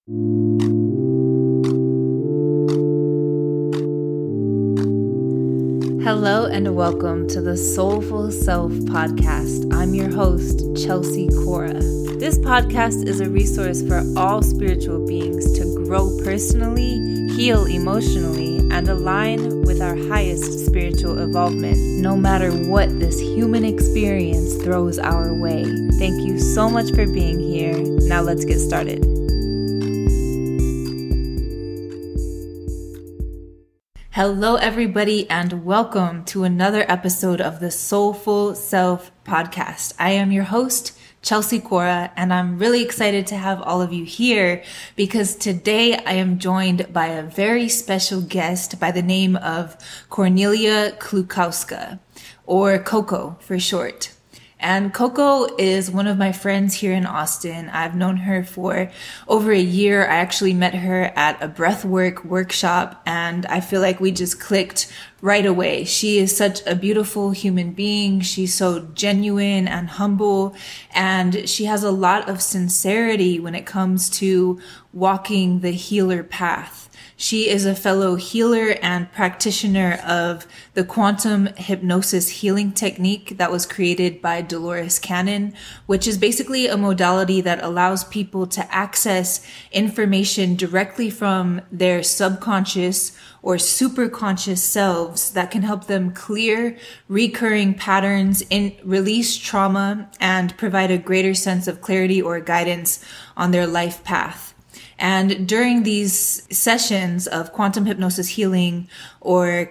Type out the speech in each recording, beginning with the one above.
Hello and welcome to the Soulful Self podcast. I'm your host, Chelsea Cora. This podcast is a resource for all spiritual beings to grow personally, heal emotionally, and align with our highest spiritual involvement, no matter what this human experience throws our way. Thank you so much for being here. Now let's get started. Hello, everybody, and welcome to another episode of the Soulful Self podcast. I am your host, Chelsea Cora, and I'm really excited to have all of you here because today I am joined by a very special guest by the name of Kornelia Klukowska, or Coco for short. And Coco is one of my friends here in Austin. I've known her for over a year. I actually met her at a breathwork workshop, and I feel like we just clicked right away. She is such a beautiful human being. She's so genuine and humble, and she has a lot of sincerity when it comes to walking the healer path. She is a fellow healer and practitioner of the quantum hypnosis healing technique that was created by Dolores Cannon, which is basically a modality that allows people to access information directly from their subconscious or superconscious selves that can help them clear recurring patterns, release trauma, and provide a greater sense of clarity or guidance on their life path. And during these sessions of quantum hypnosis healing, or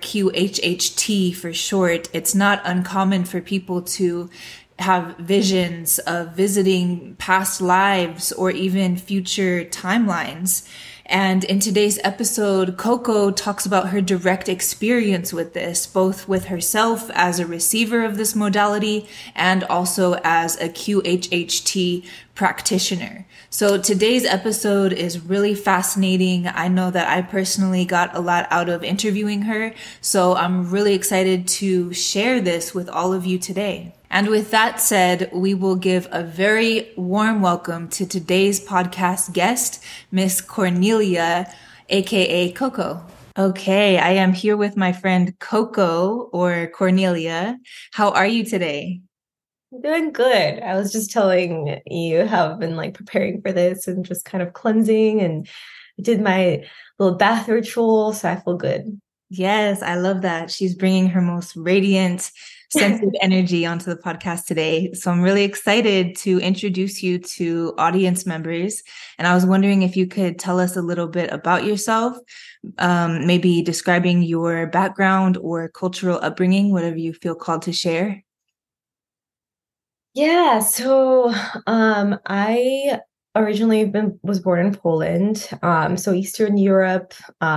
QHHT for short, it's not uncommon for people to have visions of visiting past lives or even future timelines. And in today's episode, Coco talks about her direct experience with this, both with herself as a receiver of this modality and also as a QHHT practitioner. So today's episode is really fascinating. I know that I personally got a lot out of interviewing her, so I'm really excited to share this with all of you today. And with that said, we will give a very warm welcome to today's podcast guest, Miss Kornelia, aka Coco. Okay, I am here with my friend Coco, or Kornelia. How are you today? I'm doing good. I was just telling you how I've been preparing for this and just kind of cleansing, and I did my little bath ritual, so I feel good. Yes, I love that. She's bringing her most radiant, sensitive energy onto the podcast today. So I'm really excited to introduce you to audience members. And I was wondering if you could tell us a little bit about yourself, maybe describing your background or cultural upbringing, whatever you feel called to share. Yeah, so I originally was born in Poland, so Eastern Europe.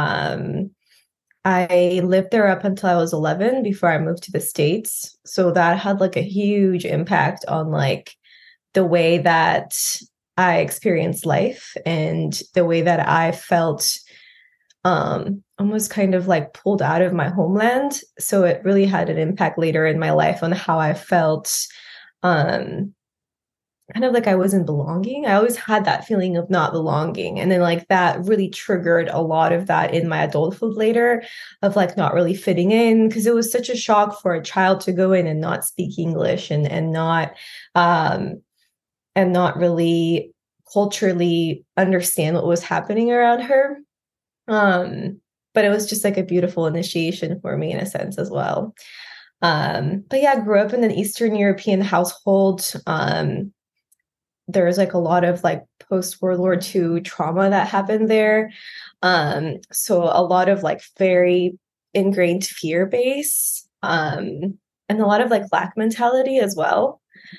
I lived there up until I was 11 before I moved to the States. So that had a huge impact on the way that I experienced life and the way that I felt almost kind of pulled out of my homeland. So it really had an impact later in my life on how I felt kind of I wasn't belonging. I always had that feeling of not belonging. And then that really triggered a lot of that in my adulthood later of not really fitting in, because it was such a shock for a child to go in and not speak English and not really culturally understand what was happening around her. But it was just a beautiful initiation for me in a sense as well. But yeah, I grew up in an Eastern European household. There was a lot of post-World War II trauma that happened there. So a lot of very ingrained fear base, and a lot of lack mentality as well.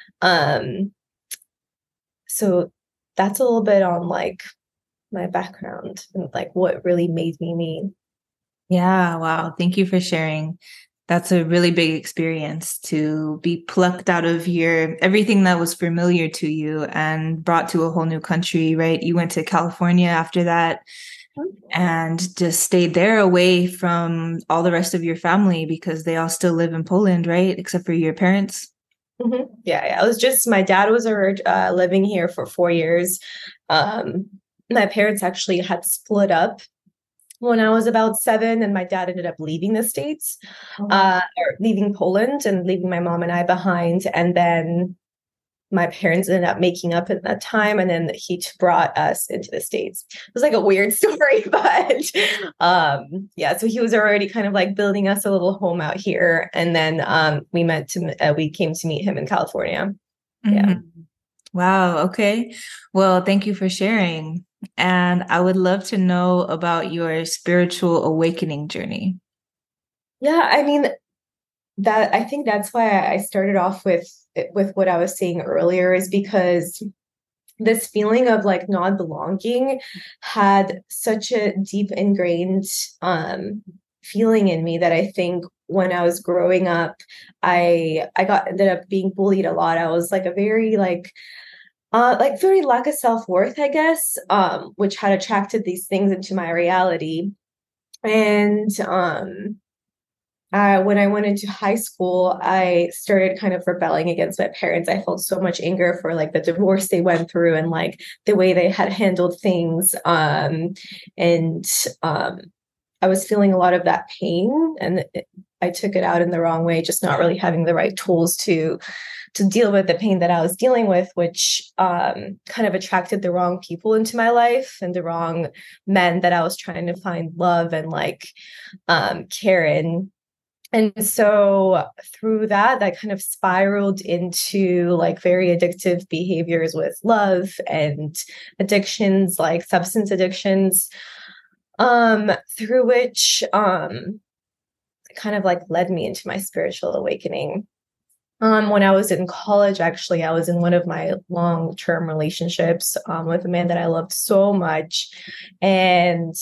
So that's a little bit on my background and what really made me me. Yeah, wow. Thank you for sharing. That's a really big experience to be plucked out of everything that was familiar to you and brought to a whole new country, right? You went to California after that and just stayed there away from all the rest of your family because they all still live in Poland, right? Except for your parents. Mm-hmm. Yeah. It was just, my dad was living here for 4 years. my parents actually had split up when I was about 7, and my dad ended up leaving the States, or leaving Poland and leaving my mom and I behind. And then my parents ended up making up at that time, and then he brought us into the States. It was like a weird story, but yeah, so he was already kind of like building us a little home out here, and then we came to meet him in California. Yeah. Wow. Okay. Well, thank you for sharing. And I would love to know about your spiritual awakening journey. Yeah, I mean, that I think that's why I started off with what I was saying earlier, is because this feeling of like not belonging had such a deep ingrained feeling in me that I think when I was growing up, I ended up being bullied a lot. I was like a very like very lack of self-worth, I guess, which had attracted these things into my reality. And when I went into high school, I started kind of rebelling against my parents. I felt so much anger for like the divorce they went through and like the way they had handled things. And I was feeling a lot of that pain, and I took it out in the wrong way, just not really having the right tools to deal with the pain that I was dealing with, which kind of attracted the wrong people into my life and the wrong men that I was trying to find love and like care in. And so through that kind of spiraled into like very addictive behaviors with love and addictions, like substance addictions, through which kind of like led me into my spiritual awakening. When I was in college, actually, I was in one of my long-term relationships with a man that I loved so much. And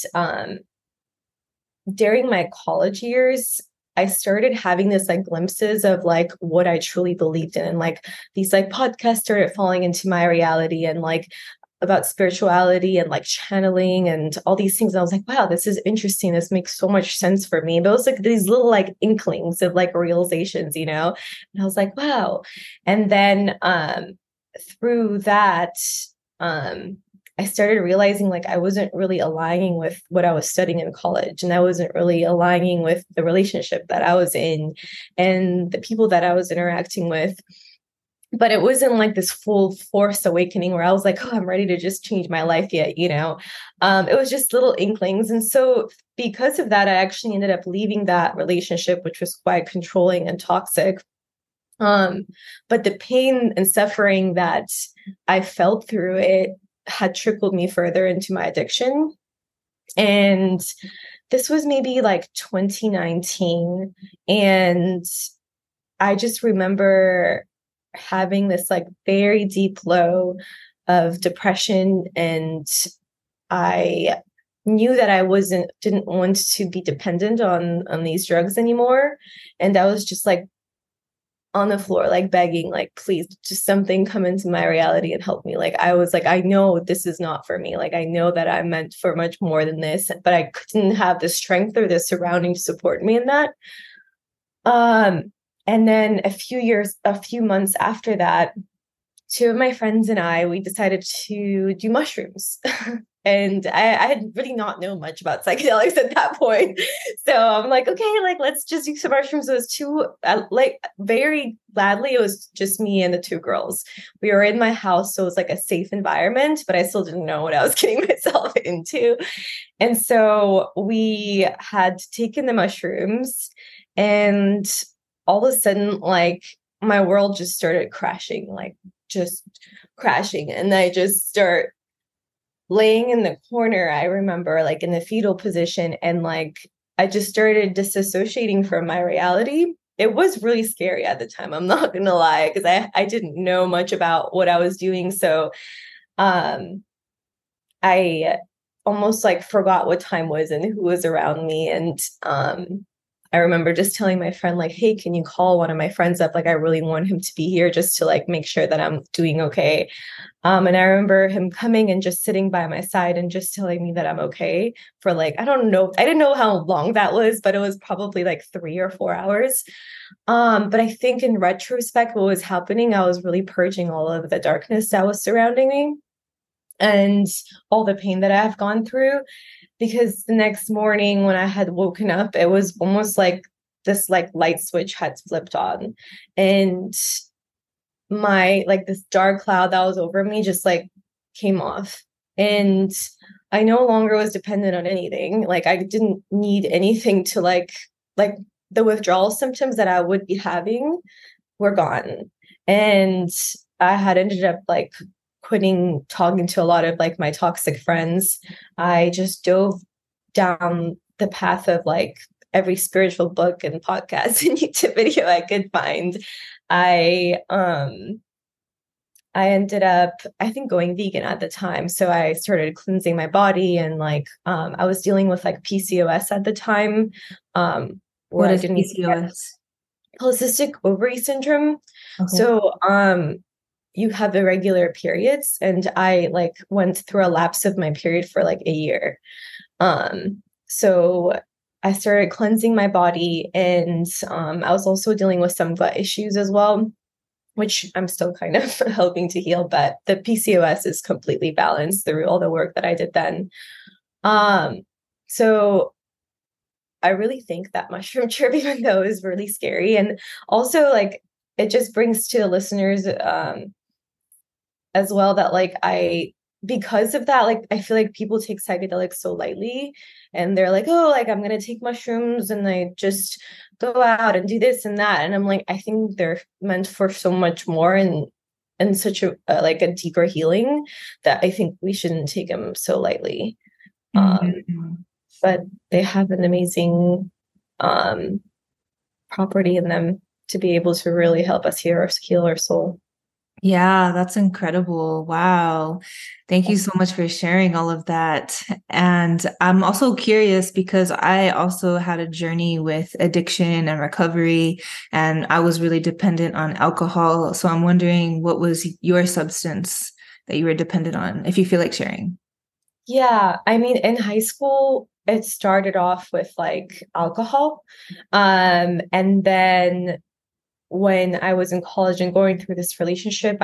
during my college years, I started having this like glimpses of like what I truly believed in. And like these like podcasts started falling into my reality, and like about spirituality and like channeling and all these things. And I was like, wow, this is interesting. This makes so much sense for me. But it was like these little like inklings of like realizations, you know? And I was like, wow. And then through that, I started realizing like I wasn't really aligning with what I was studying in college, and I wasn't really aligning with the relationship that I was in and the people that I was interacting with. But it wasn't like this full force awakening where I was like, oh, I'm ready to just change my life yet, you know? It was just little inklings. And so because of that, I actually ended up leaving that relationship, which was quite controlling and toxic. But the pain and suffering that I felt through it had trickled me further into my addiction. And this was maybe like 2019. And I just remember having this like very deep low of depression, and I knew that I didn't want to be dependent on these drugs anymore. And I was just like on the floor, like begging, like, please, just something come into my reality and help me. Like, I was like, I know this is not for me. Like, I know that I'm meant for much more than this, but I couldn't have the strength or the surrounding to support me in that. And then a few months after that, two of my friends and we decided to do mushrooms. And I had really not known much about psychedelics at that point. So I'm like, okay, like, let's just do some mushrooms. It was very gladly, it was just me and the two girls. We were in my house, so it was like a safe environment, but I still didn't know what I was getting myself into. And so we had taken the mushrooms, and all of a sudden, like, my world just started crashing, like just crashing. And I just start laying in the corner, I remember, like in the fetal position, and like I just started disassociating from my reality. It was really scary at the time, I'm not gonna lie, because I didn't know much about what I was doing. So I almost like forgot what time was and who was around me. And I remember just telling my friend, like, hey, can you call one of my friends up? Like, I really want him to be here just to like make sure that I'm doing okay. And I remember him coming and just sitting by my side and just telling me that I'm okay for like, I don't know, I didn't know how long that was, but it was probably like 3 or 4 hours. But I think in retrospect, what was happening, I was really purging all of the darkness that was surrounding me. and all the pain that I've gone through. Because the next morning when I had woken up, it was almost like this like light switch had flipped on, and my like this dark cloud that was over me just like came off. And I no longer was dependent on anything. Like I didn't need anything to like the withdrawal symptoms that I would be having were gone. And I had ended up like quitting talking to a lot of like my toxic friends. I just dove down the path of like every spiritual book and podcast and YouTube video I could find. I I ended up, I think, going vegan at the time. So I started cleansing my body, and like I was dealing with like PCOS at the time, where What I is didn't PCOS? polycystic ovary syndrome. Okay. So you have irregular periods, and I like went through a lapse of my period for like a year. So I started cleansing my body, and I was also dealing with some gut issues as well, which I'm still kind of hoping to heal, but the PCOS is completely balanced through all the work that I did then. So I really think that mushroom trip, even though is really scary, and also like it just brings to the listeners as well that like because of that, like I feel like people take psychedelics so lightly, and they're like, oh, like I'm gonna take mushrooms and I just go out and do this and that. And I'm like, I think they're meant for so much more, and such a like a deeper healing, that I think we shouldn't take them so lightly. Mm-hmm. But they have an amazing um property in them to be able to really help us heal our soul. Yeah, that's incredible. Wow. Thank you so much for sharing all of that. And I'm also curious because I also had a journey with addiction and recovery, and I was really dependent on alcohol. So I'm wondering, what was your substance that you were dependent on, if you feel like sharing? Yeah, I mean, in high school, it started off with like alcohol. And then when I was in college and going through this relationship,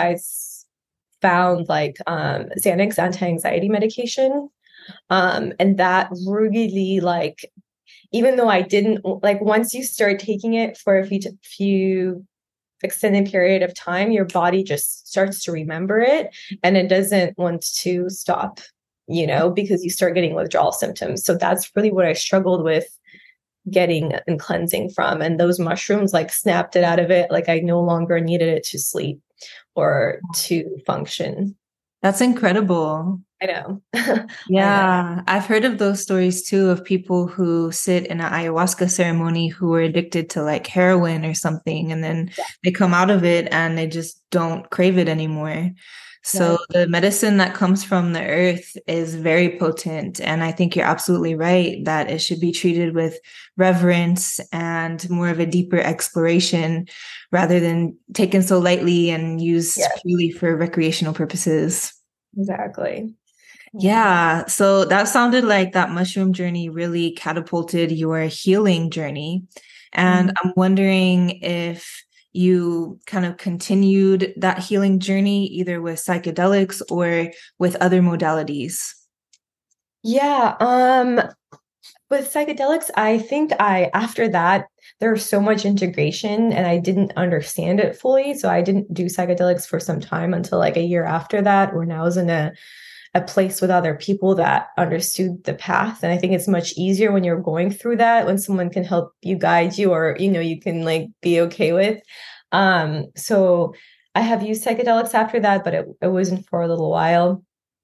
found like Xanax anti-anxiety medication. And that really like, even though I didn't like, once you start taking it for a few extended period of time, your body just starts to remember it, and it doesn't want to stop, because you start getting withdrawal symptoms. So that's really what I struggled with getting and cleansing from. And those mushrooms like snapped it out of it. Like I no longer needed it to sleep or to function. That's incredible. I know. I know. Yeah, I've heard of those stories too, of people who sit in an ayahuasca ceremony who were addicted to like heroin or something, and then Yeah. they come out of it and they just don't crave it anymore. So Right. the medicine that comes from the earth is very potent. And I think you're absolutely right that it should be treated with reverence and more of a deeper exploration rather than taken so lightly and used Yeah, purely for recreational purposes. exactly. Yeah, so that sounded like that mushroom journey really catapulted your healing journey. And Mhm. I'm wondering if you kind of continued that healing journey either with psychedelics or with other modalities. Yeah. With psychedelics, I think after that, there was so much integration and I didn't understand it fully. So I didn't do psychedelics for some time until like a year after that, when I was in a place with other people that understood the path. And I think it's much easier when you're going through that, when someone can help you, guide you, or, you can like be okay with. So I have used psychedelics after that, but it wasn't for a little while.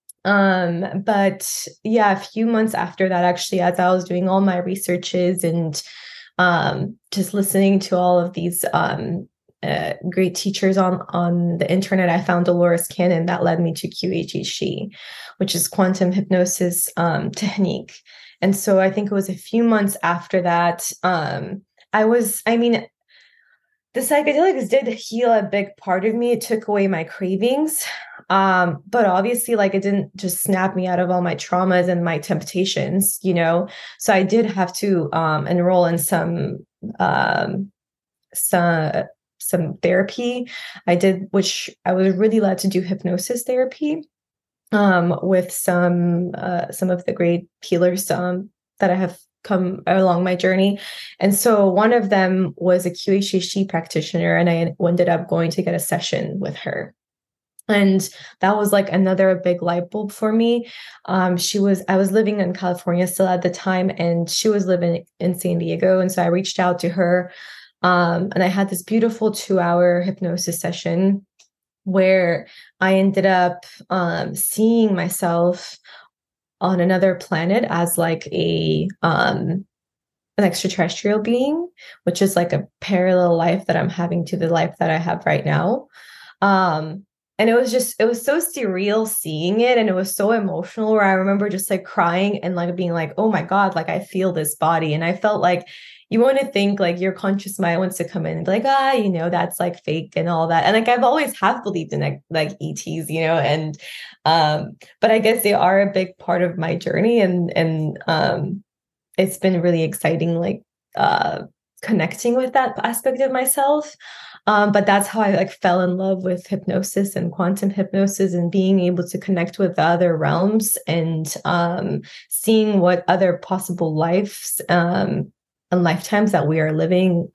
But yeah, a few months after that, actually, as I was doing all my researches and just listening to all of these great teachers on the internet, I found Dolores Cannon that led me to QHHT, which is quantum hypnosis technique. And so I think it was a few months after that. I mean, the psychedelics did heal a big part of me. It took away my cravings. But obviously, like it didn't just snap me out of all my traumas and my temptations. So I did have to enroll in um some some therapy. I did, which I was really led to do hypnosis therapy. with some of the great healers that I have come along my journey. And so one of them was a QHHT practitioner, and I ended up going to get a session with her. And that was like another big light bulb for me. I was living in California still at the time, and she was living in San Diego. And so I reached out to her, and I had this beautiful 2-hour hypnosis session where I ended up seeing myself on another planet as like an extraterrestrial being, which is like a parallel life that I'm having to the life that I have right now. And it was so surreal seeing it, and it was so emotional, where I remember just like crying and like being like, oh my God, like I feel this body. And I felt like, you want to think like your conscious mind wants to come in and be like, that's like fake and all that. And like I've always have believed in like ETs, and but I guess they are a big part of my journey, and it's been really exciting, like connecting with that aspect of myself. But that's how I like fell in love with hypnosis and quantum hypnosis, and being able to connect with the other realms, and seeing what other possible lives and lifetimes that we are living.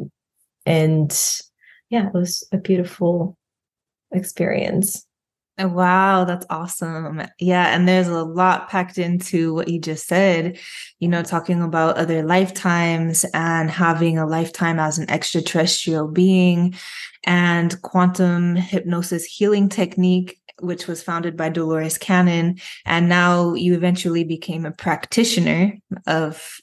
And yeah, it was a beautiful experience. Wow, that's awesome. Yeah, and there's a lot packed into what you just said, talking about other lifetimes and having a lifetime as an extraterrestrial being, and quantum hypnosis healing technique, which was founded by Dolores Cannon. And now you eventually became a practitioner of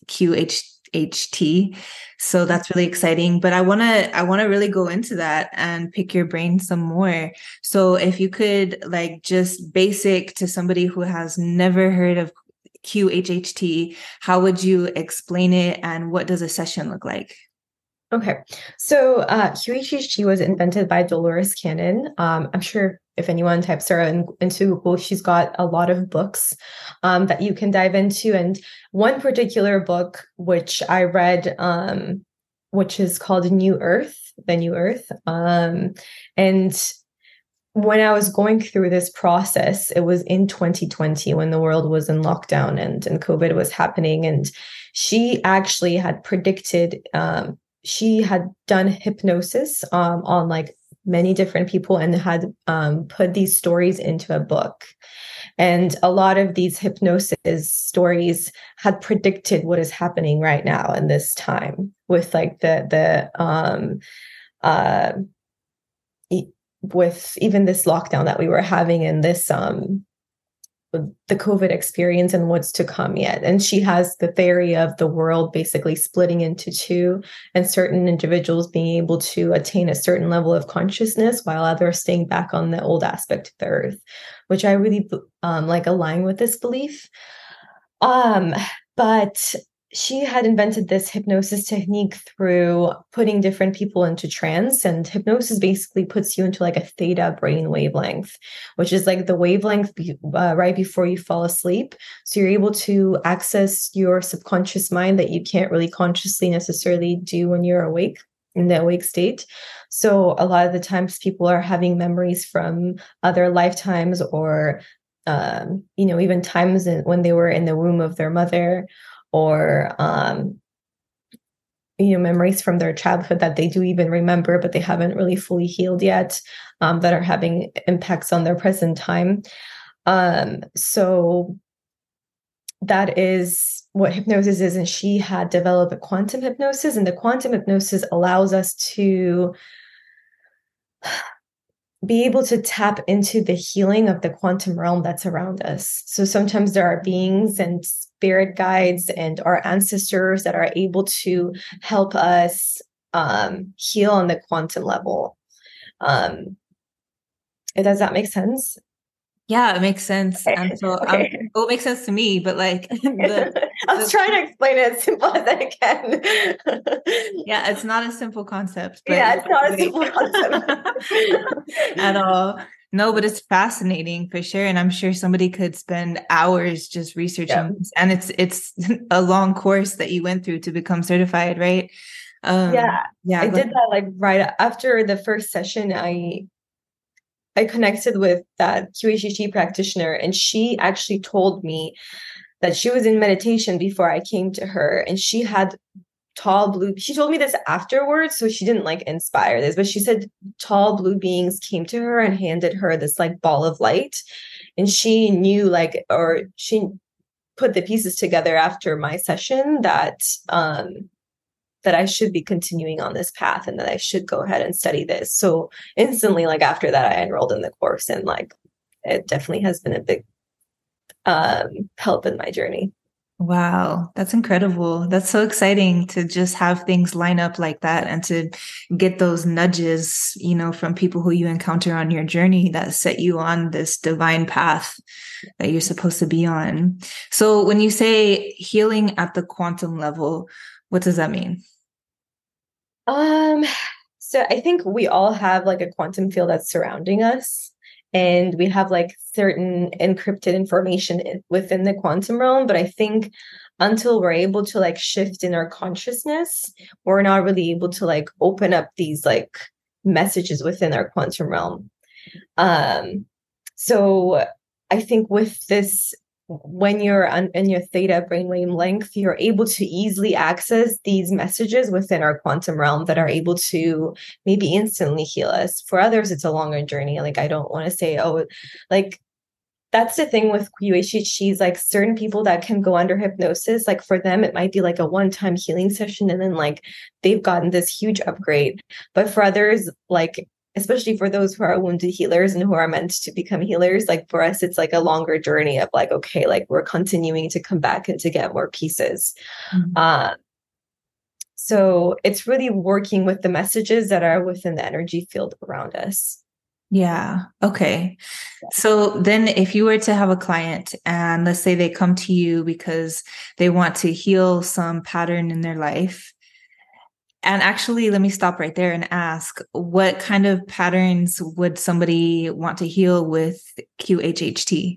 QHHT. So that's really exciting. But I want to really go into that and pick your brain some more. So if you could, like, just basic to somebody who has never heard of QHHT, how would you explain it, and what does a session look like? Okay. So QHHT was invented by Dolores Cannon. I'm sure if anyone types her into Google, she's got a lot of books that you can dive into. And one particular book, which I read, which is called New Earth, The New Earth. And when I was going through this process, it was in 2020 when the world was in lockdown and COVID was happening. And she actually had predicted, she had done hypnosis on like many different people, and had put these stories into a book. And a lot of these hypnosis stories had predicted what is happening right now in this time, with like with even this lockdown that we were having, and this the COVID experience and what's to come yet. And she has the theory of the world basically splitting into two, and certain individuals being able to attain a certain level of consciousness while others staying back on the old aspect of the earth, which I really like align with this belief. But she had invented this hypnosis technique through putting different people into trance. And hypnosis basically puts you into like a theta brain wavelength, which is like the wavelength right before you fall asleep. So you're able to access your subconscious mind that you can't really consciously necessarily do when you're awake, in the awake state. So a lot of the times people are having memories from other lifetimes, or even times when they were in the womb of their mother, or memories from their childhood that they do even remember, but they haven't really fully healed yet, that are having impacts on their present time. So that is what hypnosis is. And she had developed a quantum hypnosis, and the quantum hypnosis allows us to be able to tap into the healing of the quantum realm that's around us. So sometimes there are beings and spirit guides and our ancestors that are able to help us heal on the quantum level. Does that make sense? Yeah, it makes sense. And so it makes sense to me, but like I was trying to explain it as simple as I can. Yeah, it's not a simple concept. But yeah, it's not a simple concept at all. No, but it's fascinating for sure. And I'm sure somebody could spend hours just researching this. And it's a long course that you went through to become certified, right? I did that like right after the first session. I connected with that QHHT practitioner, and she actually told me that she was in meditation before I came to her, and she had tall blue. She told me this afterwards, so she didn't like inspire this, but she said tall blue beings came to her and handed her this like ball of light, and she knew like, or she put the pieces together after my session that that I should be continuing on this path and that I should go ahead and study this. So instantly, like after that, I enrolled in the course, and like it definitely has been a big help in my journey. Wow, that's incredible. That's so exciting to just have things line up like that and to get those nudges, from people who you encounter on your journey that set you on this divine path that you're supposed to be on. So when you say healing at the quantum level, what does that mean? So I think we all have like a quantum field that's surrounding us, and we have like certain encrypted information within the quantum realm. But I think until we're able to like shift in our consciousness, we're not really able to like open up these like messages within our quantum realm. So I think with this, when you're in your theta brainwave length, you're able to easily access these messages within our quantum realm that are able to maybe instantly heal us. For others, it's a longer journey. Like, I don't want to say, oh, like, that's the thing with QHHTs, like certain people that can go under hypnosis, like for them, it might be like a one-time healing session, and then like they've gotten this huge upgrade. But for others, like especially for those who are wounded healers and who are meant to become healers, like for us, it's like a longer journey of like, okay, like we're continuing to come back and to get more pieces. Mm-hmm. So it's really working with the messages that are within the energy field around us. Yeah. Okay. So then if you were to have a client and let's say they come to you because they want to heal some pattern in their life. And actually, let me stop right there and ask, what kind of patterns would somebody want to heal with QHHT?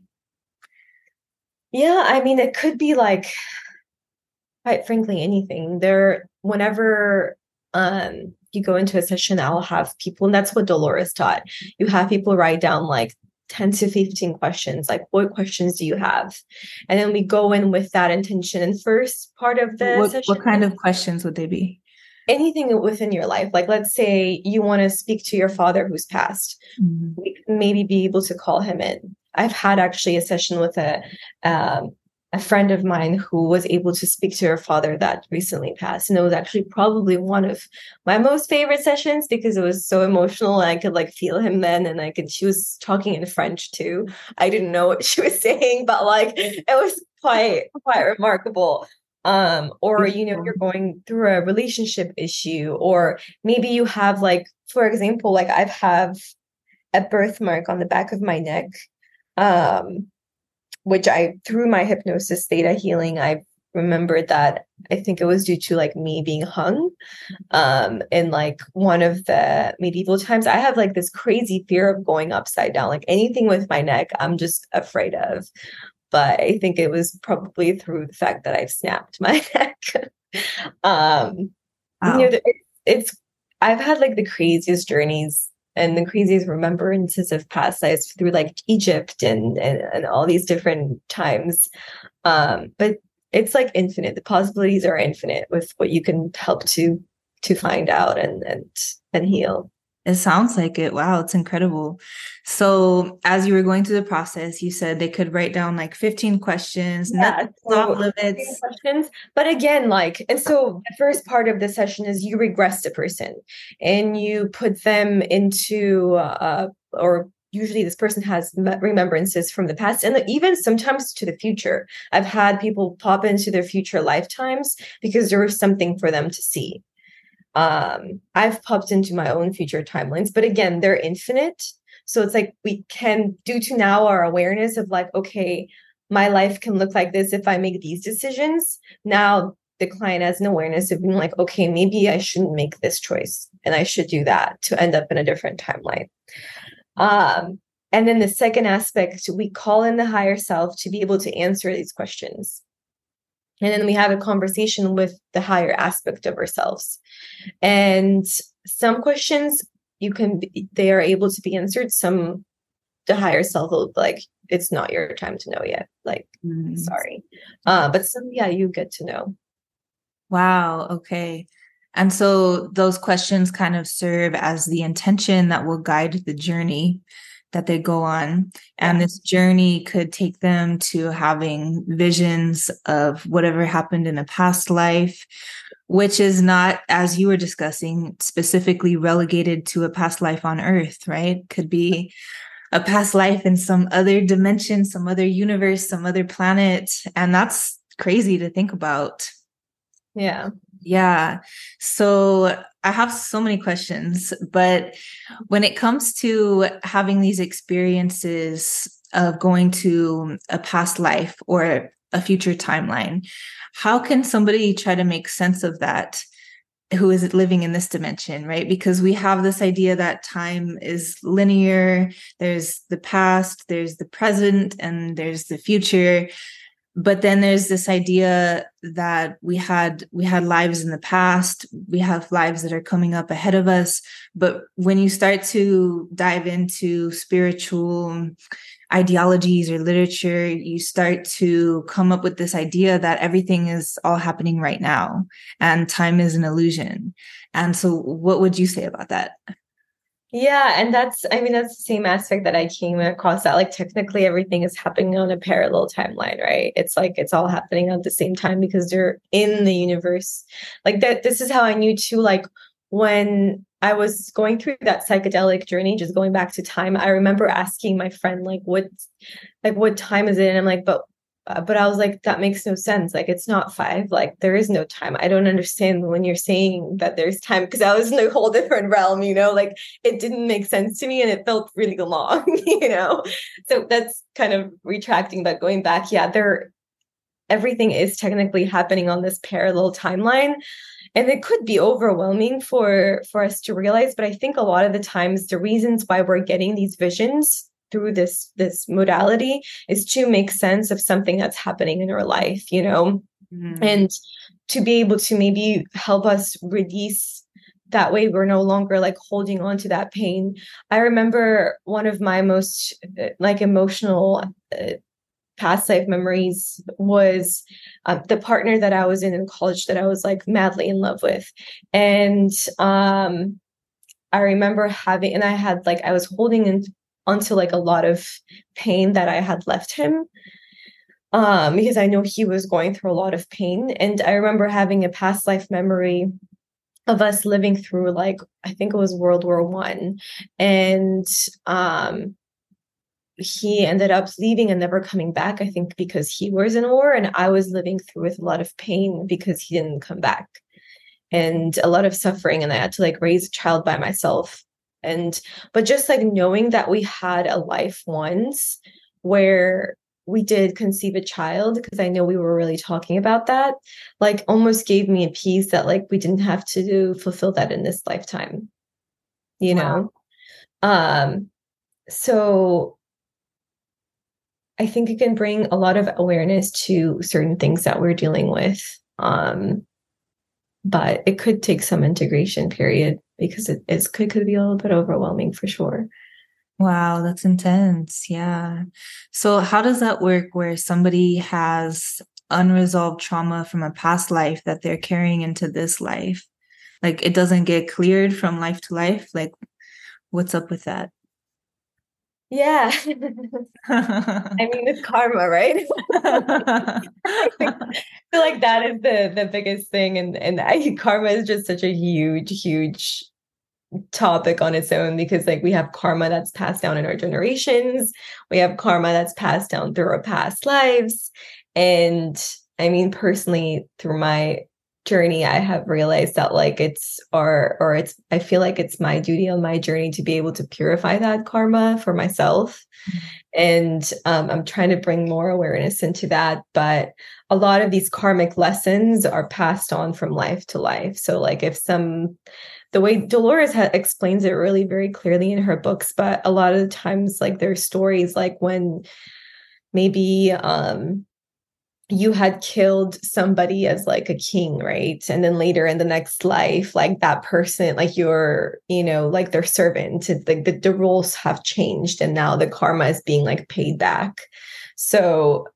Yeah, I mean, it could be like, quite frankly, anything. Whenever you go into a session, I'll have people, and that's what Dolores taught. You have people write down like 10 to 15 questions, like what questions do you have? And then we go in with that intention. And first part of the session. What kind of questions would they be? Anything within your life. Like, let's say you want to speak to your father who's passed. Mm-hmm. We can maybe be able to call him in. I've had actually a session with a friend of mine who was able to speak to her father that recently passed. And it was actually probably one of my most favorite sessions because it was so emotional. And I could like feel him then. And she was talking in French too. I didn't know what she was saying, but like, it was quite remarkable. Or, you're going through a relationship issue, or maybe you have like, for example, like I have a birthmark on the back of my neck, which through my hypnosis theta healing, I remembered that I think it was due to like me being hung in like one of the medieval times. I have like this crazy fear of going upside down, like anything with my neck, I'm just afraid of. But I think it was probably through the fact that I've snapped my neck. Wow. I've had like the craziest journeys and the craziest remembrances of past lives through like Egypt and all these different times. But it's like infinite. The possibilities are infinite with what you can help to find out and heal. It sounds like it. Wow, it's incredible. So as you were going through the process, you said they could write down like 15 questions, not limits. Questions. But again, and so the first part of the session is you regress the person and you put them into, or usually this person has remembrances from the past and even sometimes to the future. I've had people pop into their future lifetimes because there was something for them to see. I've popped into my own future timelines, but again, they're infinite. So it's like we can, due to now our awareness of like, okay, my life can look like this if I make these decisions. Now the client has an awareness of being like, okay, maybe I shouldn't make this choice and I should do that to end up in a different timeline. And then the second aspect, we call in the higher self to be able to answer these questions. And then we have a conversation with the higher aspect of ourselves. And some questions they are able to be answered. Some, the higher self will be like, it's not your time to know yet. Like, sorry. But some, yeah, you get to know. Wow. Okay. And so those questions kind of serve as the intention that will guide the journey that they go on. And this journey could take them to having visions of whatever happened in a past life, which is not, as you were discussing, specifically relegated to a past life on Earth, right? Could be a past life in some other dimension, some other universe, some other planet. And that's crazy to think about. Yeah. Yeah. So I have so many questions, but when it comes to having these experiences of going to a past life or a future timeline, how can somebody try to make sense of that who is living in this dimension, right? Because we have this idea that time is linear. There's the past, there's the present, and there's the future. But then there's this idea that we had lives in the past, we have lives that are coming up ahead of us. But when you start to dive into spiritual ideologies or literature, you start to come up with this idea that everything is all happening right now and time is an illusion. And so what would you say about that? Yeah, and that's the same aspect that I came across, that like technically everything is happening on a parallel timeline, right? It's like it's all happening at the same time because they're in the universe. Like that, this is how I knew too, like when I was going through that psychedelic journey, just going back to time, I remember asking my friend, like what time is it? And I'm like, but I was like, that makes no sense. Like, it's not 5. Like, there is no time. I don't understand when you're saying that there's time, because I was in a whole different realm, like it didn't make sense to me and it felt really long, So that's kind of retracting, but going back, yeah, everything is technically happening on this parallel timeline. And it could be overwhelming for us to realize. But I think a lot of the times the reasons why we're getting these visions through this modality is to make sense of something that's happening in our life, and to be able to maybe help us release. That way we're no longer like holding on to that pain. I remember one of my most like emotional past life memories was the partner that I was in college that I was like madly in love with. And I remember having, and I was holding onto like a lot of pain that I had left him, because I know he was going through a lot of pain. And I remember having a past life memory of us living through, like, I think it was World War One. And he ended up leaving and never coming back, I think because he was in a war, and I was living through with a lot of pain because he didn't come back, and a lot of suffering, and I had to like raise a child by myself. But just like knowing that we had a life once where we did conceive a child, because I know we were really talking about that, like almost gave me a peace that like we didn't have to fulfill that in this lifetime, Wow. So I think it can bring a lot of awareness to certain things that we're dealing with. But it could take some integration period, because it could be a little bit overwhelming for sure. Wow, that's intense. Yeah. So how does that work where somebody has unresolved trauma from a past life that they're carrying into this life? Like it doesn't get cleared from life to life? Like what's up with that? Yeah. I mean, it's karma, right? I feel like that is the biggest thing. And karma is just such a huge topic on its own, because like we have karma that's passed down in our generations. We have karma that's passed down through our past lives. And I mean, personally, through my journey, I have realized that like I feel like it's my duty on my journey to be able to purify that karma for myself. And I'm trying to bring more awareness into that. But a lot of these karmic lessons are passed on from life to life. So like the way Dolores explains it really very clearly in her books, but a lot of the times like there's stories like when maybe you had killed somebody as like a king, right? And then later in the next life, like that person, like you're, like their servant, it's like the roles have changed and now the karma is being like paid back. So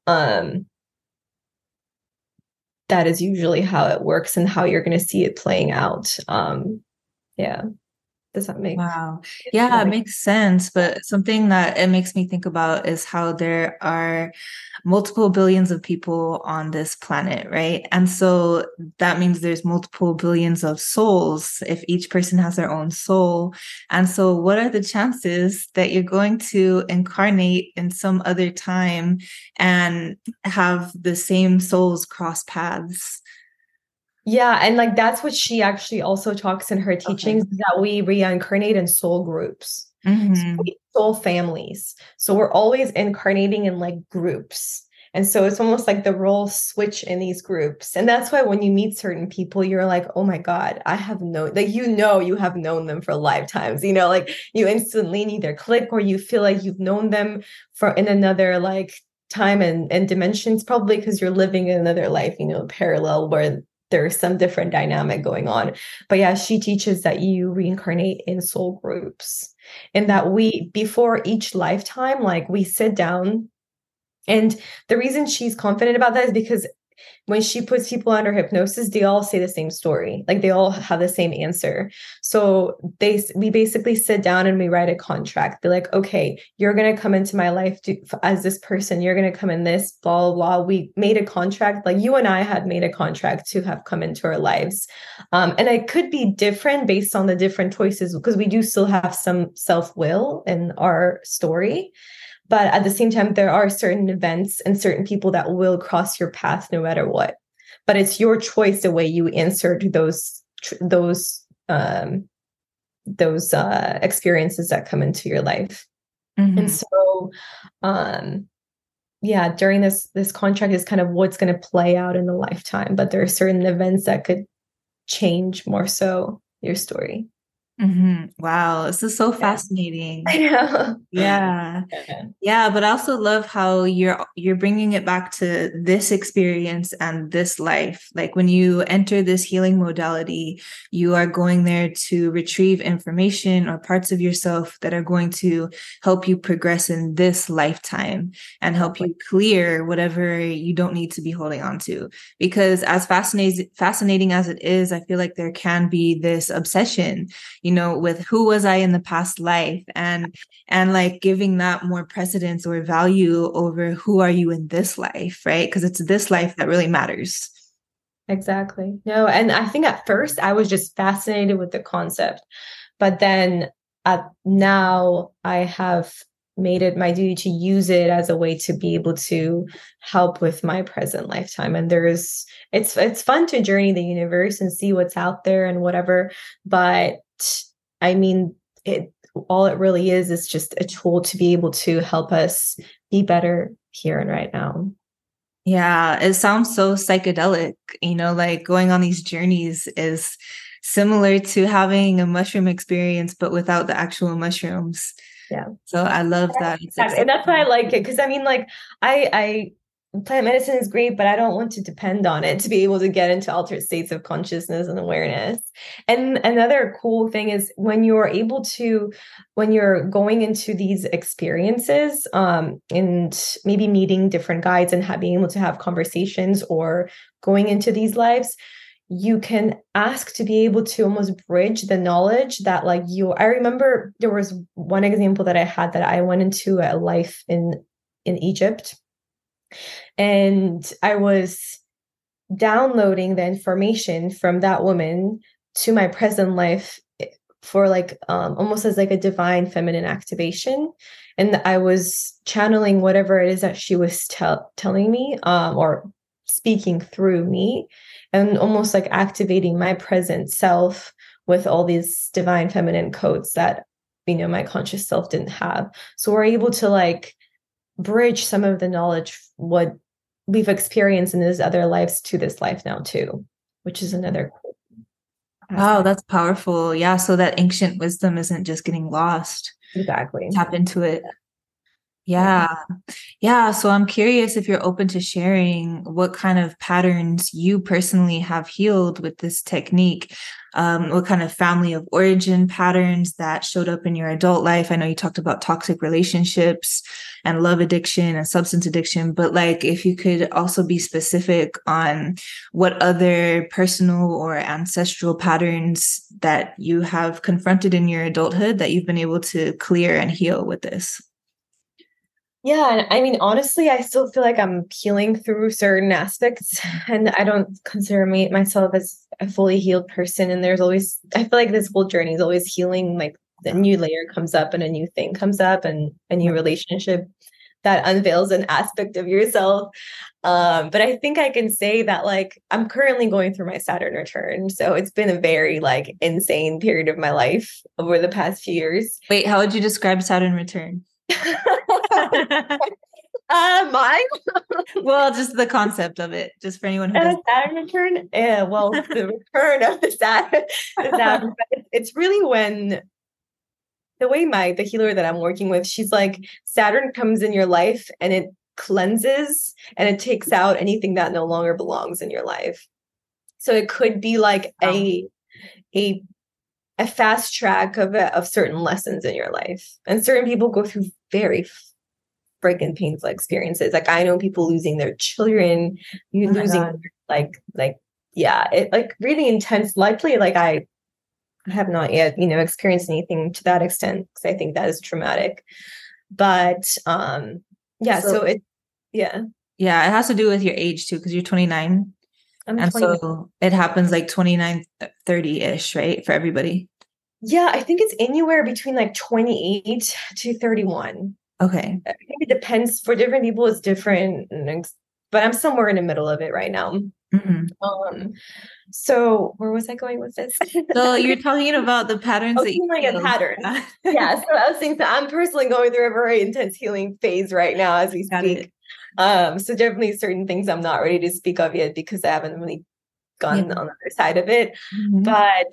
that is usually how it works and how you're going to see it playing out. Yeah. Does that make Wow. Yeah, it makes sense. But something that it makes me think about is how there are multiple billions of people on this planet, right? And so that means there's multiple billions of souls if each person has their own soul. And so what are the chances that you're going to incarnate in some other time and have the same souls cross paths? Yeah, and like that's what she actually also talks in her teachings, Okay. that we reincarnate in soul groups, Mm-hmm. soul families. So we're always incarnating in like groups. And so it's almost like the roles switch in these groups. And that's why when you meet certain people, you're like, oh my God, I have known, like, you have known them for lifetimes, like you instantly either click or you feel like you've known them for in another like time and dimensions, probably because you're living in another life, parallel where there's some different dynamic going on. But yeah, she teaches that you reincarnate in soul groups and that we, before each lifetime, like we sit down. And the reason she's confident about that is because when she puts people under hypnosis, they all say the same story. Like they all have the same answer. So we basically sit down and we write a contract. Be like, okay, you're going to come into my life as this person. You're going to come in this, blah, blah, blah. We made a contract. Like you and I had made a contract to have come into our lives. And it could be different based on the different choices because we do still have some self-will in our story. But at the same time, there are certain events and certain people that will cross your path no matter what. But it's your choice the way you insert those experiences that come into your life. Mm-hmm. And so, yeah, during this contract is kind of what's going to play out in the lifetime. But there are certain events that could change more so your story. Mm-hmm. Wow, this is so fascinating. I know. Yeah. Yeah, but I also love how you're bringing it back to this experience and this life. Like when you enter this healing modality, you are going there to retrieve information or parts of yourself that are going to help you progress in this lifetime and help you clear whatever you don't need to be holding on to. Because as fascinating as it is, I feel like there can be this obsession, with who was I in the past life and like giving that more precedence or value over who are you in this life, right? Because it's this life that really matters. Exactly. No, and I think at first I was just fascinated with the concept, but then now I have made it my duty to use it as a way to be able to help with my present lifetime. And it's fun to journey the universe and see what's out there and whatever. But I mean, all it really is just a tool to be able to help us be better here and right now. Yeah, it sounds so psychedelic, like going on these journeys is similar to having a mushroom experience, but without the actual mushrooms. Yeah. So I love that. And that's why I like it. Because I mean, like I plant medicine is great, but I don't want to depend on it to be able to get into altered states of consciousness and awareness. And another cool thing is when you're going into these experiences, and maybe meeting different guides and being able to have conversations or going into these lives, you can ask to be able to almost bridge the knowledge that I remember there was one example that I had that I went into a life in Egypt. And I was downloading the information from that woman to my present life for almost as like a divine feminine activation. And I was channeling whatever it is that she was telling me, or speaking through me, and almost like activating my present self with all these divine feminine codes that, my conscious self didn't have. So we're able to bridge some of the knowledge what we've experienced in these other lives to this life now too, which is another cool aspect. Wow, that's powerful. Yeah, so that ancient wisdom isn't just getting lost. Exactly. Tap into it. Yeah. Yeah. So I'm curious if you're open to sharing what kind of patterns you personally have healed with this technique. What kind of family of origin patterns that showed up in your adult life. I know you talked about toxic relationships and love addiction and substance addiction, but like if you could also be specific on what other personal or ancestral patterns that you have confronted in your adulthood that you've been able to clear and heal with this. Yeah, and I mean, honestly, I still feel like I'm healing through certain aspects, and I don't consider myself as a fully healed person. And I feel like this whole journey is always healing. Like a new layer comes up, and a new thing comes up, and a new relationship that unveils an aspect of yourself. But I think I can say that like I'm currently going through my Saturn return, so it's been a very like insane period of my life over the past few years. Wait, how would you describe Saturn return? Mine. Well, just the concept of it, just for anyone who doesn't. Saturn return. Yeah, well, the return of the Saturn. It's really when the way the healer that I'm working with, she's like, Saturn comes in your life and it cleanses and it takes out anything that no longer belongs in your life. So it could be like a fast track of certain lessons in your life. And certain people go through very freaking painful experiences. Like I know people losing their children, losing yeah, it like really intense. Likely, like I have not yet, experienced anything to that extent because I think that is traumatic. But yeah, so it yeah. Yeah, it has to do with your age too, because you're 29. I'm and 29. So it happens like 29, 30-ish, right? For everybody. Yeah, I think it's anywhere between like 28 to 31. Okay. I think it depends. For different people, it's different. But I'm somewhere in the middle of it right now. Mm-hmm. So where was I going with this? So you're talking about the patterns that you like a pattern. Yeah. So I was saying that I'm personally going through a very intense healing phase right now as we speak. So definitely certain things I'm not ready to speak of yet because I haven't really gone on the other side of it. Mm-hmm.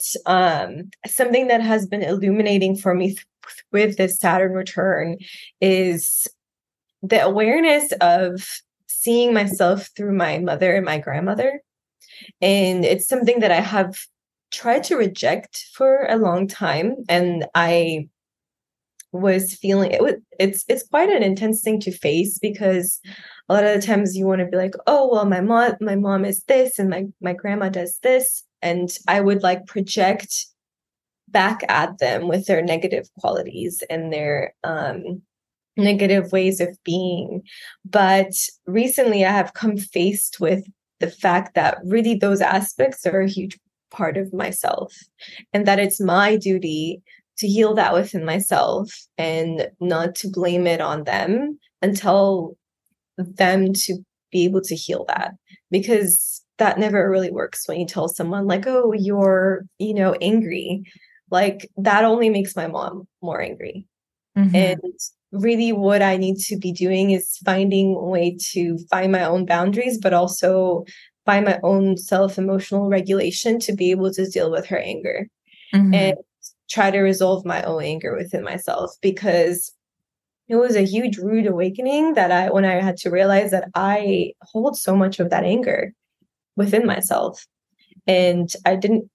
But something that has been illuminating for me with this Saturn return is the awareness of seeing myself through my mother and my grandmother. And it's something that I have tried to reject for a long time. And I was feeling it's quite an intense thing to face because a lot of the times you want to be like, oh, well, my mom is this and my grandma does this. And I would like project back at them with their negative qualities and their negative ways of being. But recently I have come faced with the fact that really those aspects are a huge part of myself and that it's my duty to heal that within myself and not to blame it on them and tell them to be able to heal that, because that never really works when you tell someone like, oh, you're, angry. Like that only makes my mom more angry. Mm-hmm. And really what I need to be doing is finding a way to find my own boundaries, but also find my own self-emotional regulation to be able to deal with her anger. Mm-hmm. And try to resolve my own anger within myself, because it was a huge rude awakening when I had to realize that I hold so much of that anger within myself. And I didn't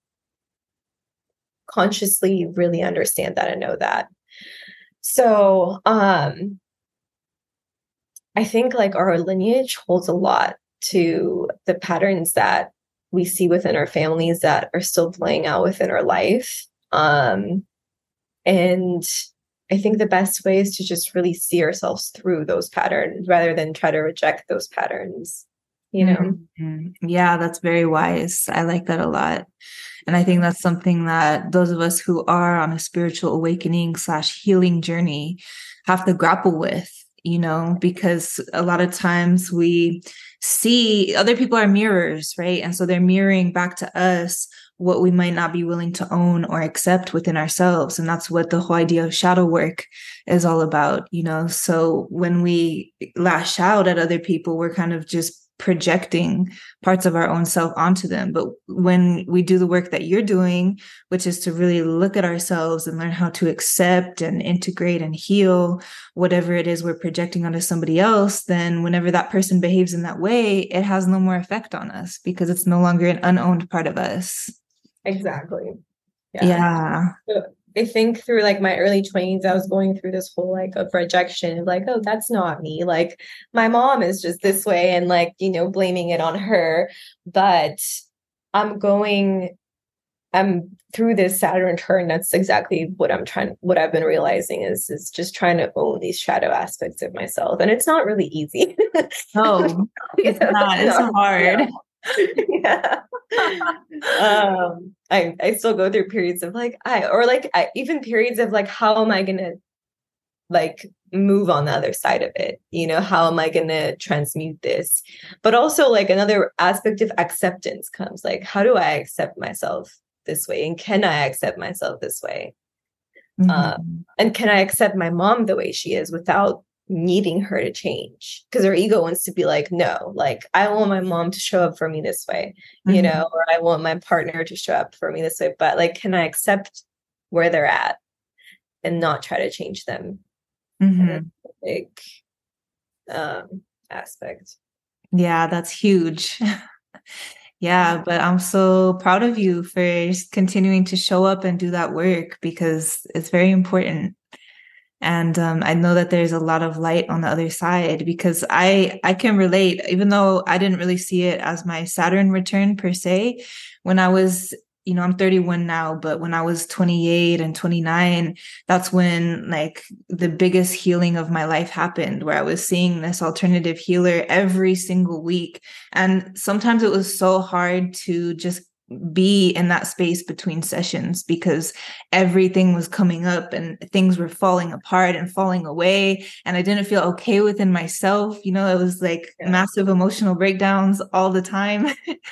consciously really understand that and know that. So I think like our lineage holds a lot to the patterns that we see within our families that are still playing out within our life. And I think the best way is to just really see ourselves through those patterns rather than try to reject those patterns, Mm-hmm. Yeah, that's very wise. I like that a lot. And I think that's something that those of us who are on a spiritual awakening / healing journey have to grapple with, because a lot of times we see other people are mirrors, right? And so they're mirroring back to us what we might not be willing to own or accept within ourselves. And that's what the whole idea of shadow work is all about, So when we lash out at other people, we're kind of just projecting parts of our own self onto them. But when we do the work that you're doing, which is to really look at ourselves and learn how to accept and integrate and heal whatever it is we're projecting onto somebody else, then whenever that person behaves in that way, it has no more effect on us because it's no longer an unowned part of us. Exactly. Yeah. So I think through like my early 20s, I was going through this whole like of rejection of like, oh, that's not me. Like my mom is just this way and like, you know, blaming it on her. But I'm through this Saturn return. That's exactly what I've been realizing is just trying to own these shadow aspects of myself. And it's not really easy. Oh, it's not. It's hard. Yeah. I still go through periods of like even periods of like, how am I gonna like move on the other side of it? You know, how am I gonna transmute this? But also like another aspect of acceptance comes like, how do I accept myself this way? And can I accept myself this way? And can I accept my mom the way she is without needing her to change? Because her ego wants to be like, no, like I want my mom to show up for me this way, you know, or I want my partner to show up for me this way. But like, can I accept where they're at and not try to change them? And that's a big aspect. Yeah, that's huge. Yeah, but I'm so proud of you for just continuing to show up and do that work because it's very important. And I know that there's a lot of light on the other side because I can relate, even though I didn't really see it as my Saturn return per se. When I was, you know, I'm 31 now, but when I was 28 and 29, that's when like the biggest healing of my life happened, where I was seeing this alternative healer every single week. And sometimes it was so hard to just be in that space between sessions because everything was coming up and things were falling apart and falling away. And I didn't feel okay within myself. You know, it was like massive emotional breakdowns all the time.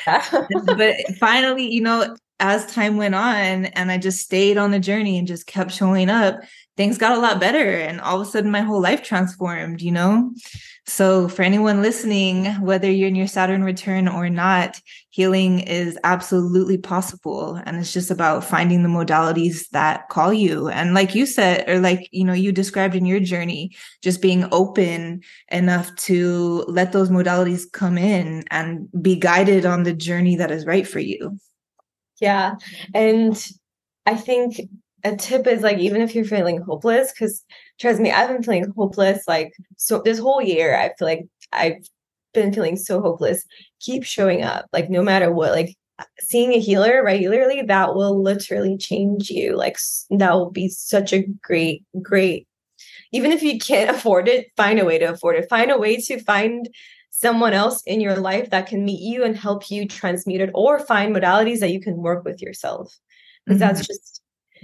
But finally, you know, as time went on and I just stayed on the journey and just kept showing up, things got a lot better. And all of a sudden my whole life transformed, you know? So for anyone listening, whether you're in your Saturn return or not, healing is absolutely possible. And it's just about finding the modalities that call you. And like you said, or like, you know, you described in your journey, just being open enough to let those modalities come in and be guided on the journey that is right for you. Yeah. And I think a tip is like, even if you're feeling hopeless, because trust me, I've been feeling hopeless. Like, so this whole year, I feel like I've been feeling so hopeless. Keep showing up, like, no matter what, like seeing a healer regularly, that will literally change you. Like, that will be such a great, even if you can't afford it, find a way to afford it. Find a way to find someone else in your life that can meet you and help you transmute it, or find modalities that you can work with yourself. Because that's just,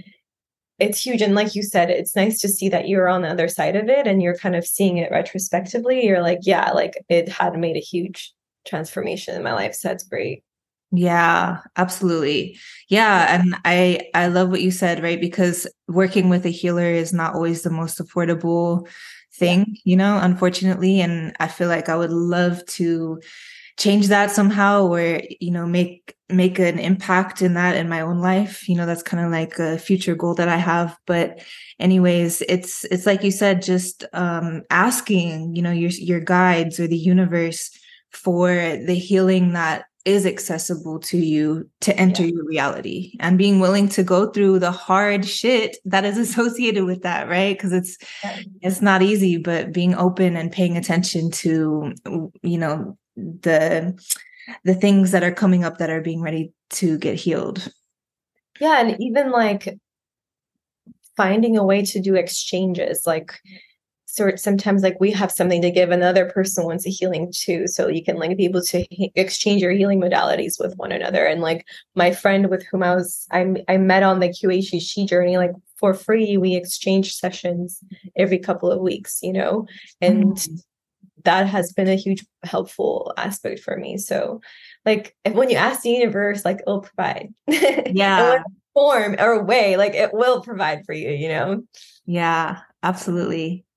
it's huge. And like you said, it's nice to see that you're on the other side of it and you're kind of seeing it retrospectively. You're like, yeah, like it had made a huge transformation in my life. So that's great. Yeah, absolutely. Yeah. And I love what you said, right? Because working with a healer is not always the most affordable thing, you know, unfortunately. And I feel like I would love to change that somehow, or, you know, make an impact in that in my own life. You know, that's kind of like a future goal that I have. But anyways, it's like you said, just asking, you know, your guides or the universe for the healing that is accessible to you to enter your reality, and being willing to go through the hard shit that is associated with that, right? Because it's not easy, but being open and paying attention to, you know, the things that are coming up that are being ready to get healed. Yeah. And even like finding a way to do exchanges, like, so sometimes like we have something to give, another person wants a healing too. So you can like be able to exchange your healing modalities with one another. And like my friend with whom I met on the QHHT journey, like for free, we exchange sessions every couple of weeks, you know, and that has been a huge helpful aspect for me. So like when you ask the universe, like it'll provide. Yeah. Form or way, like it will provide for you, you know? Yeah, absolutely.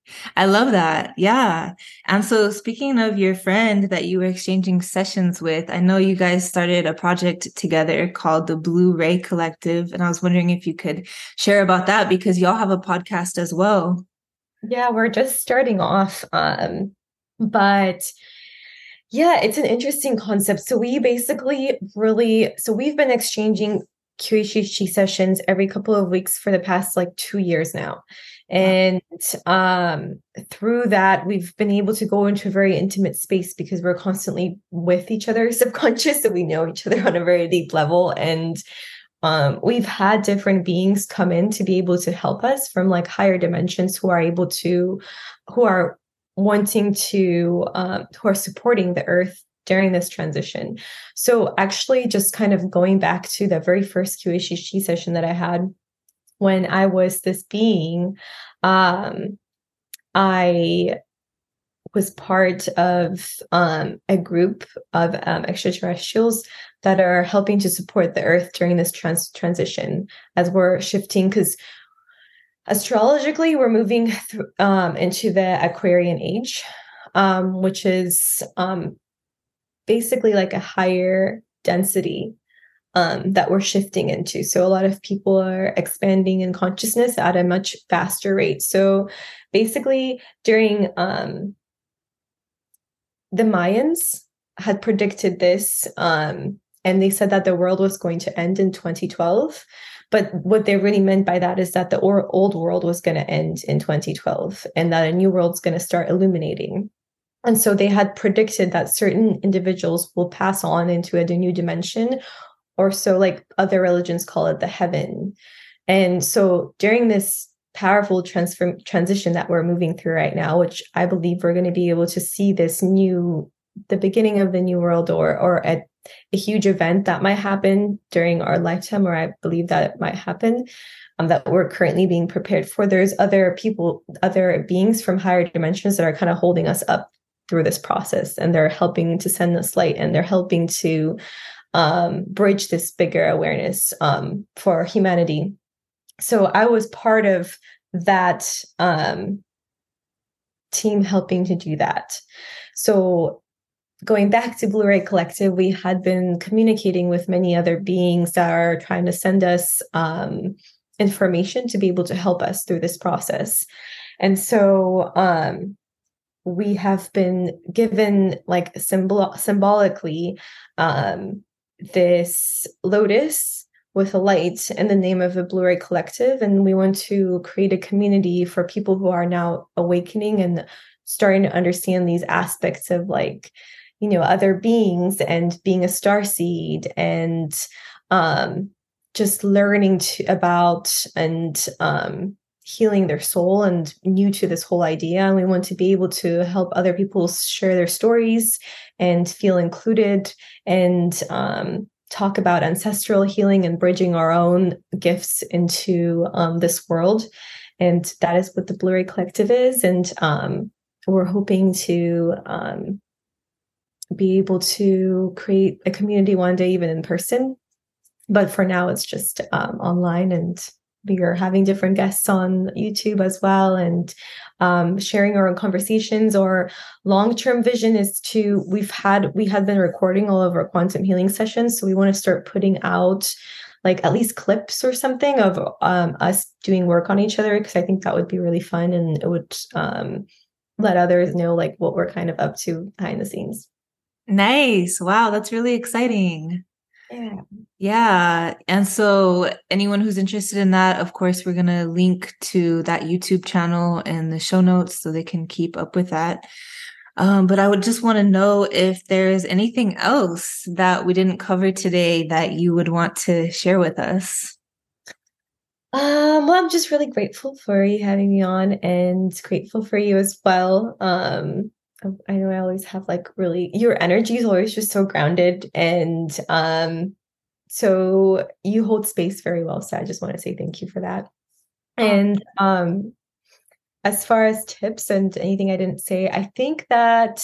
I love that. Yeah. And so, speaking of your friend that you were exchanging sessions with, I know you guys started a project together called the Blue Ray Collective. And I was wondering if you could share about that because y'all have a podcast as well. Yeah, we're just starting off. But yeah, it's an interesting concept. So we basically so we've been exchanging QHHT sessions every couple of weeks for the past like 2 years now. And through that, we've been able to go into a very intimate space because we're constantly with each other subconscious. So we know each other on a very deep level. And we've had different beings come in to be able to help us from like higher dimensions who are wanting to, who are supporting the earth during this transition. So actually just kind of going back to the very first QHHT session that I had when I was this being, I was part of a group of extraterrestrials that are helping to support the earth during this transition as we're shifting, because astrologically we're moving into the Aquarian age, which is basically like a higher density that we're shifting into. So a lot of people are expanding in consciousness at a much faster rate. So basically during the Mayans had predicted this, and they said that the world was going to end in 2012. But what they really meant by that is that the old world was going to end in 2012 and that a new world's going to start illuminating. And so they had predicted that certain individuals will pass on into a new dimension, or so like other religions call it the heaven. And so during this powerful transition that we're moving through right now, which I believe we're going to be able to see the beginning of the new world, or a huge event that might happen during our lifetime, or I believe that it might happen, that we're currently being prepared for. There's other beings from higher dimensions that are kind of holding us up through this process, and they're helping to send us light, and they're helping to bridge this bigger awareness for humanity. So I was part of that team helping to do that. So going back to Blue Ray Collective, we had been communicating with many other beings that are trying to send us information to be able to help us through this process. And so we have been given like symbolically this lotus with a light in the name of a Blue Ray Collective. And we want to create a community for people who are now awakening and starting to understand these aspects of like, other beings and being a star seed, and just learning about and healing their soul and new to this whole idea. And we want to be able to help other people share their stories and feel included, and talk about ancestral healing and bridging our own gifts into this world. And that is what the Blue Ray Collective is. And we're hoping to be able to create a community one day, even in person. But for now, it's just online, and we are having different guests on YouTube as well, and sharing our own conversations. Our long-term vision is we have been recording all of our quantum healing sessions. So we want to start putting out like at least clips or something of us doing work on each other, because I think that would be really fun, and it would let others know like what we're kind of up to behind the scenes. Nice. Wow, that's really exciting. Yeah. Yeah. And so anyone who's interested in that, of course, we're going to link to that YouTube channel in the show notes so they can keep up with that. But I would just want to know if there's anything else that we didn't cover today that you would want to share with us. Well, I'm just really grateful for you having me on, and grateful for you as well. I know I always have like really, your energy is always just so grounded, and so you hold space very well. So I just want to say thank you for that. And as far as tips and anything I didn't say, I think that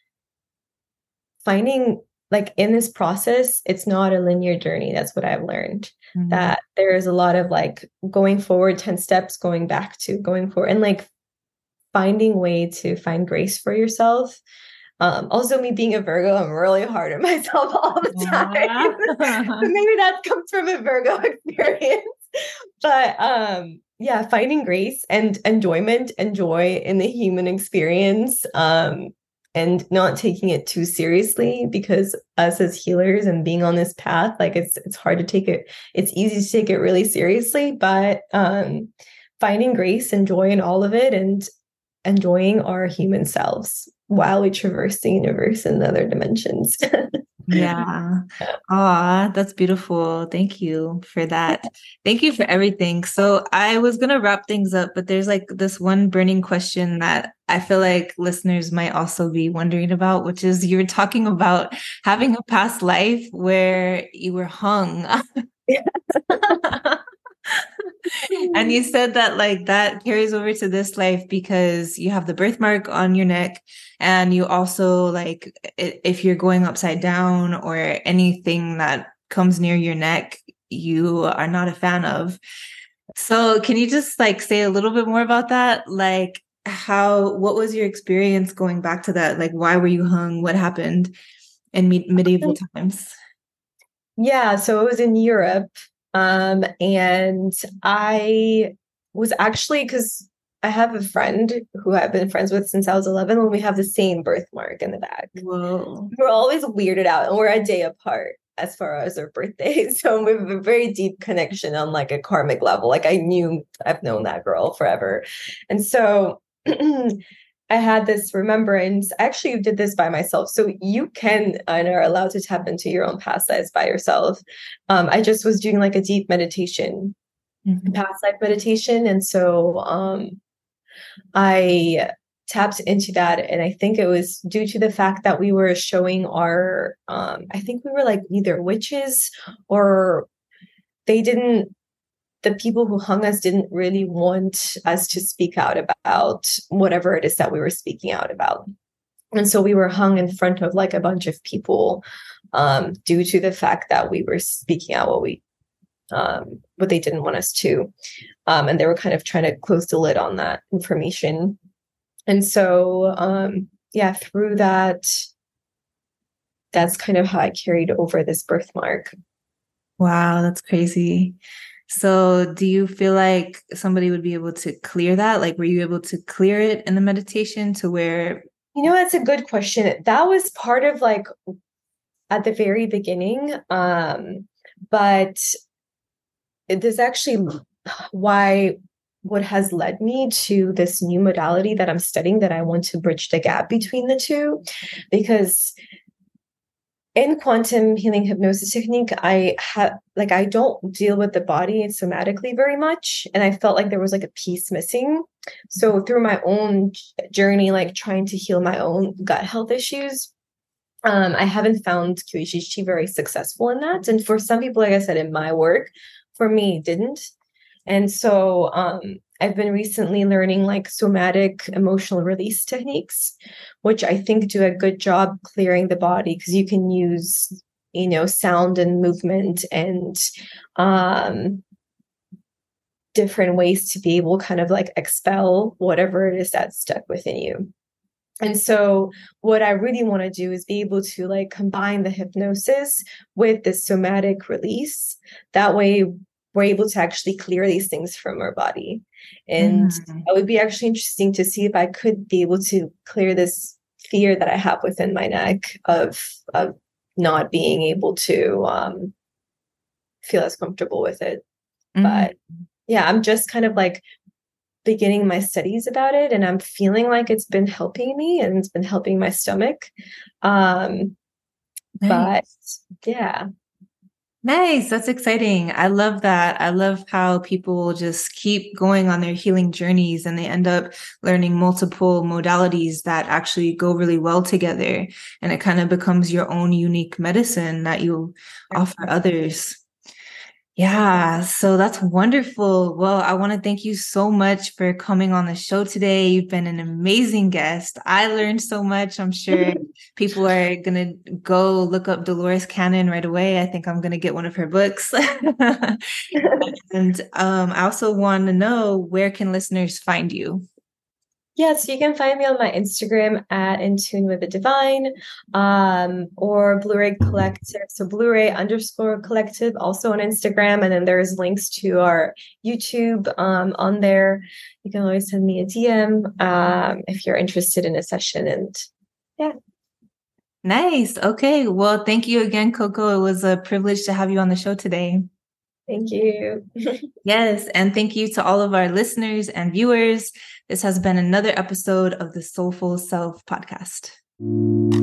finding like in this process, it's not a linear journey. That's what I've learned. Mm-hmm. That there is a lot of like going forward 10 steps, going back to going forward, and like finding way to find grace for yourself. Also, me being a Virgo, I'm really hard on myself all the time. So maybe that comes from a Virgo experience. But yeah, finding grace and enjoyment and joy in the human experience, and not taking it too seriously, because us as healers and being on this path, like it's hard to take it. It's easy to take it really seriously, but finding grace and joy in all of it, and enjoying our human selves while we traverse the universe and the other dimensions. Yeah. Aw, that's beautiful. Thank you for that. Thank you for everything. So I was going to wrap things up, but there's like this one burning question that I feel like listeners might also be wondering about, which is you were talking about having a past life where you were hung. And you said that like that carries over to this life because you have the birthmark on your neck, and you also like if you're going upside down or anything that comes near your neck, you are not a fan of. So can you just like say a little bit more about that? Like what was your experience going back to that? Like why were you hung? What happened in medieval times? Yeah, so it was in Europe. And I was actually, because I have a friend who I've been friends with since I was 11, when we have the same birthmark in the back. Whoa. We're always weirded out, and we're a day apart as far as our birthdays. So we have a very deep connection on like a karmic level. Like I've known that girl forever. And so I had this remembrance. I actually did this by myself. So you can and are allowed to tap into your own past lives by yourself. I just was doing like a deep meditation, past life meditation. And so I tapped into that. And I think it was due to the fact that we were showing I think we were like either witches, or the people who hung us didn't really want us to speak out about whatever it is that we were speaking out about. And so we were hung in front of like a bunch of people, due to the fact that we were speaking out what they didn't want us to. And they were kind of trying to close the lid on that information. And so, yeah, through that, that's kind of how I carried over this birthmark. Wow, that's crazy. So do you feel like somebody would be able to clear that? Like, were you able to clear it in the meditation to where? That's a good question. That was part of like at the very beginning. But it is actually what has led me to this new modality that I'm studying, that I want to bridge the gap between the two, because in quantum healing hypnosis technique, I don't deal with the body somatically very much. And I felt like there was like a piece missing. So through my own journey, like trying to heal my own gut health issues, I haven't found QHHT very successful in that. And for some people, like I said, in my work, for me, it didn't. And so I've been recently learning like somatic emotional release techniques, which I think do a good job clearing the body, because you can use, sound and movement and different ways to be able kind of like expel whatever it is that's stuck within you. And so what I really want to do is be able to like combine the hypnosis with the somatic release. That way we're able to actually clear these things from our body. And it would be actually interesting to see if I could be able to clear this fear that I have within my neck of not being able to feel as comfortable with it. But yeah, I'm just kind of like beginning my studies about it, and I'm feeling like it's been helping me and it's been helping my stomach. Nice. But yeah. Nice. That's exciting. I love that. I love how people just keep going on their healing journeys and they end up learning multiple modalities that actually go really well together. And it kind of becomes your own unique medicine that you offer others. Yeah, so that's wonderful. Well, I want to thank you so much for coming on the show today. You've been an amazing guest. I learned so much. I'm sure people are going to go look up Dolores Cannon right away. I think I'm going to get one of her books. And I also want to know, where can listeners find you? Yeah, so you can find me on my Instagram at In Tune with the Divine, or Blu-ray Collective. So Blu-ray_collective also on Instagram. And then there's links to our YouTube on there. You can always send me a DM if you're interested in a session. And yeah. Nice. Okay. Well, thank you again, Coco. It was a privilege to have you on the show today. Thank you. Yes. And thank you to all of our listeners and viewers. This has been another episode of the Soulful Self podcast.